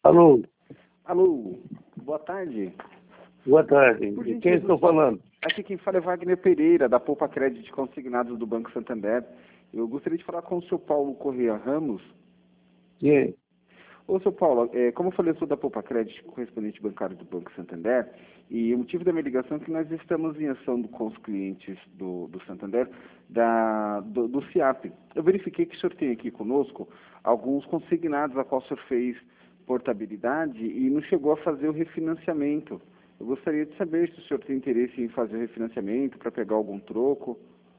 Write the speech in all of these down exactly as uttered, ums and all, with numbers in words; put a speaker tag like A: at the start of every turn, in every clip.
A: Alô,
B: Alô, boa tarde.
A: boa tarde.
B: Por
A: De quem
B: gentileza,
A: estou falando?
B: aqui quem fala é Wagner Pereira, da Poupa Crédito Consignados do Banco Santander. Eu gostaria de falar com o seu Paulo Correia Ramos.
A: Sim.
B: Ô, seu Paulo, é, como eu falei, eu sou da Poupa Crédito, correspondente bancário do Banco Santander, e o motivo da minha ligação é que nós estamos em ação do- com os clientes do, do Santander, da, do, do SIAP. Eu verifiquei que o senhor tem aqui conosco alguns consignados a qual o senhor fez portabilidade e não chegou a fazer o refinanciamento. Eu gostaria de saber se o senhor tem interesse em fazer o refinanciamento para pegar algum troco.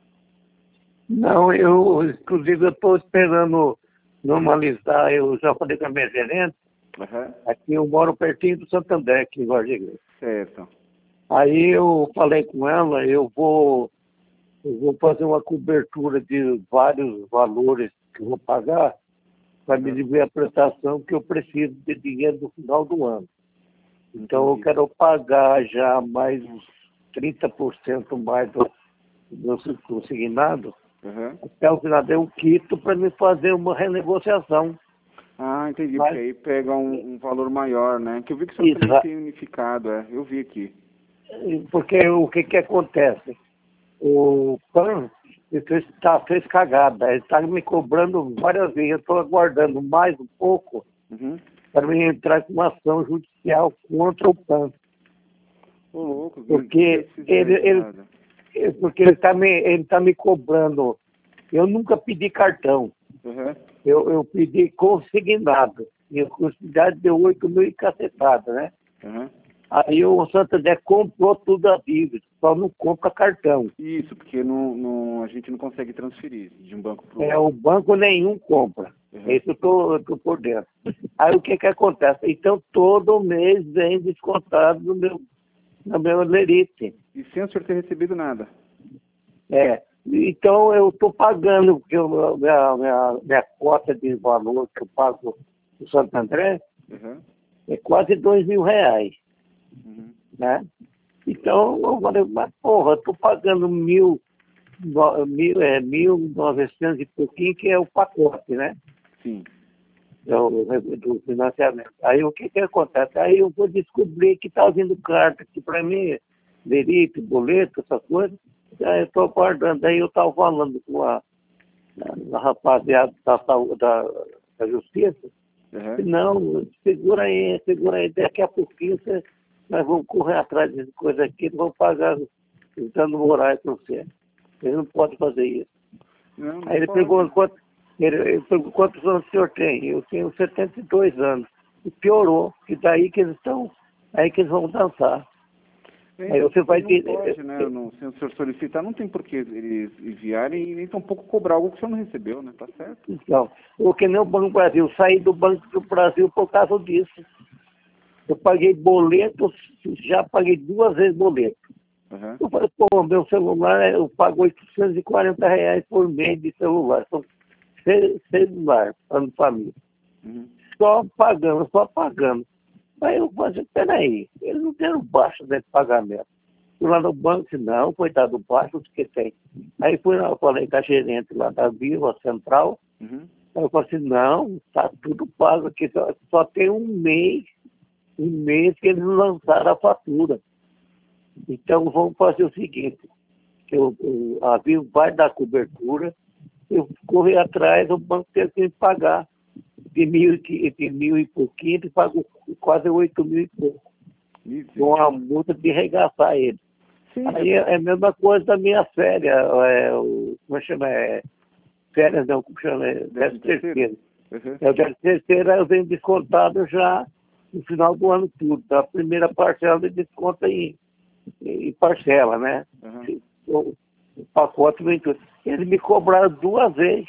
A: Não, eu, inclusive, eu estou esperando normalizar. Eu já falei com a minha gerente,
B: Aham,
A: aqui eu moro pertinho do Santander, aqui em Vargem Grande.
B: certo.
A: Aí eu falei com ela, eu vou, eu vou fazer uma cobertura de vários valores que eu vou pagar para me dividir a prestação que eu preciso de dinheiro no final do ano. Então eu
B: Entendi.
A: quero pagar já mais uns trinta por cento mais do, do consignado.
B: Aham.
A: Até o final eu quito para me fazer uma renegociação.
B: Ah, entendi, porque
A: Mas,
B: aí pega um, um valor maior, né? Que eu vi que o senhor também
A: exa-
B: tem unificado, é. Eu vi aqui.
A: porque o que, que acontece? O PAN ele fez, tá, fez cagada, ele está me cobrando várias vezes, eu estou aguardando mais um pouco
B: Uhum.
A: para me entrar com uma ação judicial contra o PAN.
B: Ô, louco, o que
A: Porque
B: vocês fizeram
A: ele,
B: de
A: ele,
B: errado?
A: ele- porque ele está me, ele tá me cobrando. Eu nunca pedi cartão.
B: Uhum.
A: Eu, eu pedi consignado. E a quantidade deu oito mil e cacetada, né?
B: Uhum.
A: Aí o Santander comprou tudo a dívida, só não compra cartão.
B: Isso, porque não, não, a gente não consegue transferir de um banco para o
A: É,
B: outro.
A: o banco nenhum compra.
B: Uhum.
A: Isso eu tô, eu tô por dentro. Aí o que que acontece? Então todo mês vem descontado no meu, no meu lerite.
B: E sem o senhor ter recebido nada.
A: É. Então eu estou pagando, porque eu, minha, minha, minha cota de valor que eu pago no Santo André
B: Uhum.
A: é quase dois mil reais,
B: Uhum.
A: né? Então eu falei, mas porra, estou pagando mil, no- mil, é, mil novecentos e pouquinho, que é o pacote, né?
B: Sim.
A: Do, do financiamento. Aí o que que acontece? Aí eu vou descobrir que está vindo carta aqui para mim, lerite, boleto, essas coisas. Aí eu estou aguardando. Aí eu estava falando com a, a rapaziada da, saúde- da, da justiça.
B: Uhum.
A: Não, segura aí, segura aí. Daqui a pouquinho você, nós vamos correr atrás de coisa aqui, vamos pagar os danos morais para você. Ele não pode fazer isso.
B: Não, não
A: Aí ele
B: pode.
A: perguntou quanto, ele, ele perguntou quantos anos o senhor tem. Eu tenho setenta e dois anos. E piorou, que daí que eles estão, aí que eles vão dançar. Aí
B: Então,
A: você vai
B: não
A: ter.
B: pode, né? Não, se o senhor solicitar, não tem por que eles enviarem e nem tampouco cobrar algo que o senhor não recebeu, né? Tá certo?
A: Então, porque nem o Banco do Brasil, saí do Banco do Brasil por causa disso. Eu paguei boleto, já paguei duas vezes boleto.
B: Uhum.
A: Eu falei, pô, meu celular, eu pago oitocentos e quarenta reais por mês de celular. São seis celular para a família.
B: Uhum.
A: Só pagando, só pagando. Aí eu falei, peraí, eles não deram baixo desse pagamento. Fui lá no banco, disse, não, coitado, baixo o que tem. Aí fui lá, eu falei com a gerente lá da Viva Central.
B: Uhum.
A: Aí eu falei assim, não, tá tudo pago aqui, só, só tem um mês, um mês que eles lançaram a fatura. Então vamos fazer o seguinte, que eu, eu, a Vivo vai dar cobertura, eu corri atrás, o banco teve que me pagar de mil, e- de mil e pouquinho, ele pagou quase oito mil e pouco, com a multa de arregaçar ele.
B: Sim,
A: Aí é é a mesma coisa da minha férias, é, o, como é que chama? É, férias não, como chama? É,
B: décimo
A: décimo terceiro.
B: Uhum.
A: É, o décimo terceiro eu venho descontado já no final do ano tudo. A primeira parcela ele desconta em, em parcela, né?
B: Uhum.
A: O, o pacote vem tudo. Eles me cobraram duas vezes,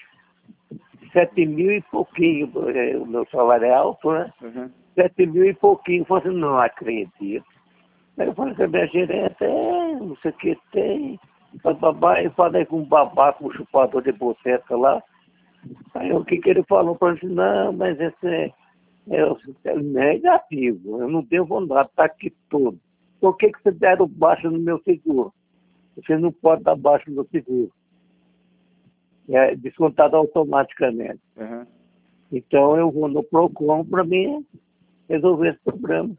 A: sete mil e pouquinho, é, o meu salário é alto, né?
B: Uhum.
A: Sete mil e pouquinho. Eu falei assim, não acredito. Aí eu falei com a minha gerente, é, não sei o que tem. Babá, eu falei com um babá, com um chupador de boteca lá. Aí o que, que ele falou para mim? Não, mas esse é, é, é negativo, eu não tenho vontade, está aqui tudo. Por que, que você deram baixo no meu seguro? Você não pode dar baixo no seguro. É descontado automaticamente.
B: Uhum.
A: Então eu vou no PROCON para mim resolver esse problema.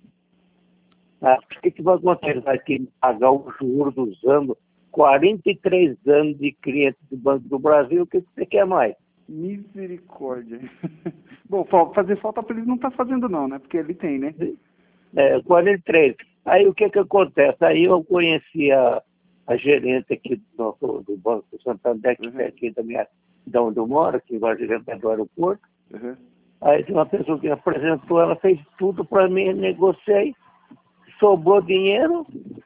A: Ah, o que, que vai acontecer? Vai ter que pagar o juro dos anos, quarenta e três anos de cliente do Banco do Brasil, o que você quer mais?
B: Misericórdia. Bom, fa- fazer falta para eles não tá fazendo não, né? Porque ele tem, né?
A: É, quarenta e três. Aí o que que acontece? Aí eu conheci a, a gerente aqui do, do Banco do Santander, que
B: Uhum.
A: é aqui da minha, da onde eu moro, que agora é do aeroporto.
B: Uhum.
A: Aí tem uma pessoa que apresentou, ela fez tudo para mim, negociei, sobrou dinheiro,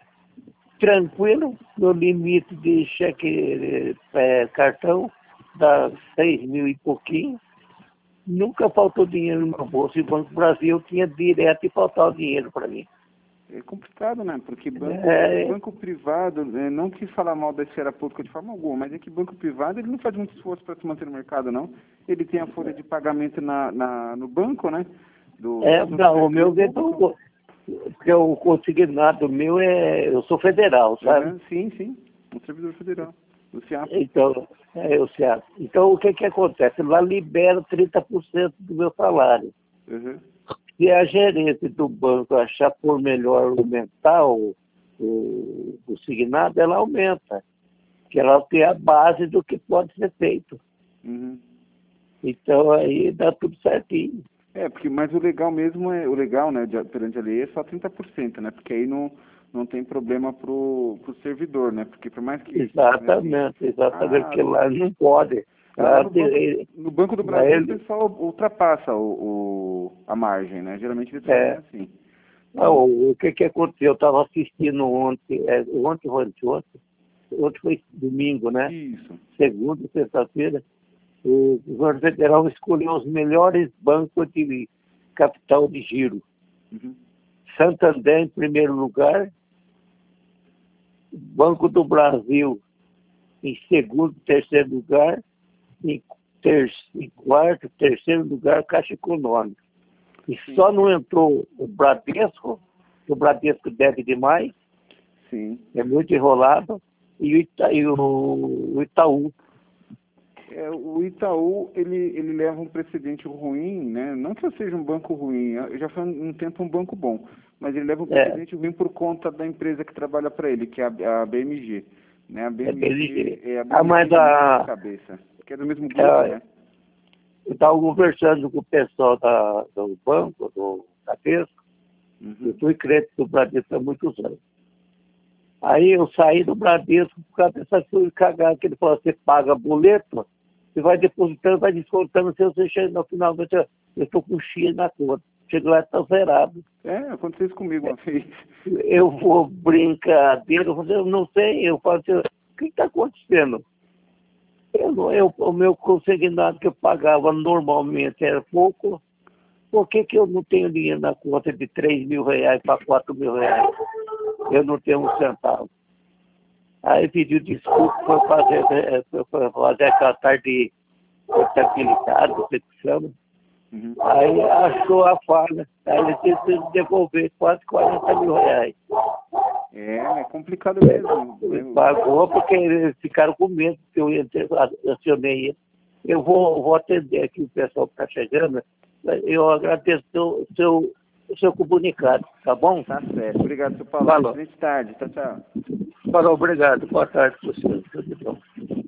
A: tranquilo, no limite de cheque, é, cartão, dá seis mil e pouquinho. Nunca faltou dinheiro no meu bolso, e o Banco do Brasil tinha direto e faltava dinheiro para mim.
B: É complicado, né? Porque banco,
A: É,
B: banco privado, é, não quis falar mal da esfera pública de forma alguma, mas é que banco privado ele não faz muito esforço para se manter no mercado, não. Ele tem a folha de pagamento na, na, no banco, né? Do,
A: é,
B: do
A: não, o meu
B: serviço público.
A: porque o consignado meu é, eu sou federal, sabe?
B: Uhum. Sim, sim. Um servidor federal. O CIAP.
A: Então, é, eu sei. Então, o que que acontece? Lá libera trinta por cento do meu salário.
B: Uhum.
A: Se a gerente do banco achar por melhor aumentar o, o, o signado, ela aumenta. Que ela tem a base do que pode ser feito.
B: Uhum.
A: Então, aí dá tudo certinho.
B: É, porque, mas o legal mesmo é, o legal, né, de, perante a lei é só trinta por cento, né, porque aí não, não tem problema pro, pro servidor, né, porque por mais que...
A: Exatamente,
B: Assim,
A: exatamente,
B: ah,
A: porque lá não pode.
B: ah, lá
A: Lá
B: no banco,
A: tem,
B: no Banco do
A: lá
B: Brasil o
A: ele,
B: pessoal ultrapassa o, o, a margem, né, geralmente eles fazem
A: é,
B: assim.
A: não, o que que aconteceu? Eu estava assistindo ontem, é, ontem foi ontem, ontem foi domingo, né?
B: Isso.
A: Segunda, sexta-feira, o governo federal escolheu os melhores bancos de capital de giro.
B: Uhum.
A: Santander em primeiro lugar, Banco do Brasil em segundo, terceiro lugar, em, ter, em quarto, terceiro lugar, Caixa Econômica. E
B: Sim.
A: só não entrou o Bradesco, o Bradesco deve demais,
B: Sim.
A: é muito enrolado, e o, Ita, e o, o Itaú.
B: É, o Itaú, ele, ele leva um precedente ruim, né? Não que eu seja um banco ruim, eu já fui um tempo um banco bom, mas ele leva um
A: É,
B: precedente ruim por conta da empresa que trabalha para ele, que é a, a B M G. Né? A
A: é
B: BMG,
A: bem
B: é, a
A: Ah,
B: B M G
A: mas
B: é muito
A: a,
B: de cabeça, que é do mesmo grupo,
A: a,
B: né?
A: eu estava conversando com o pessoal da, do banco, do Bradesco,
B: Uhum.
A: eu fui cliente do Bradesco há muitos anos. Aí eu saí do Bradesco por causa dessa coisa cagada que ele falou, você paga boleto, você vai depositando, vai descontando, se você chega no final, você, eu estou com X na conta. Chego lá e está zerado.
B: É, aconteceu isso comigo uma vez.
A: Eu vou brincadeira, eu falo, eu não sei, eu falo assim, o que está acontecendo? Eu, não- eu, o meu consignado que eu pagava normalmente era pouco, por que, que eu não tenho dinheiro na conta de três mil reais para quatro mil reais? Eu não tenho um centavo. Aí pediu desculpa, foi fazer, eh, foi fazer aquela tarde de contabilidade, não sei o que chama.
B: Uhum.
A: Aí achou a falha, aí ele teve que devolver quase quarenta mil reais.
B: É, é complicado mesmo.
A: Ele
B: Eu-
A: pagou porque eles ficaram com medo que eu ia ter, acionei ele. Eu vou, vou atender aqui o pessoal que está chegando. Eu agradeço o seu, seu, o seu comunicado, tá bom?
B: Tá certo. Obrigado, seu Paulo.
A: Falou.
B: Excelente tarde. Tchau, tchau.
A: Falou, obrigado. Boa tarde para você. Tudo de bom.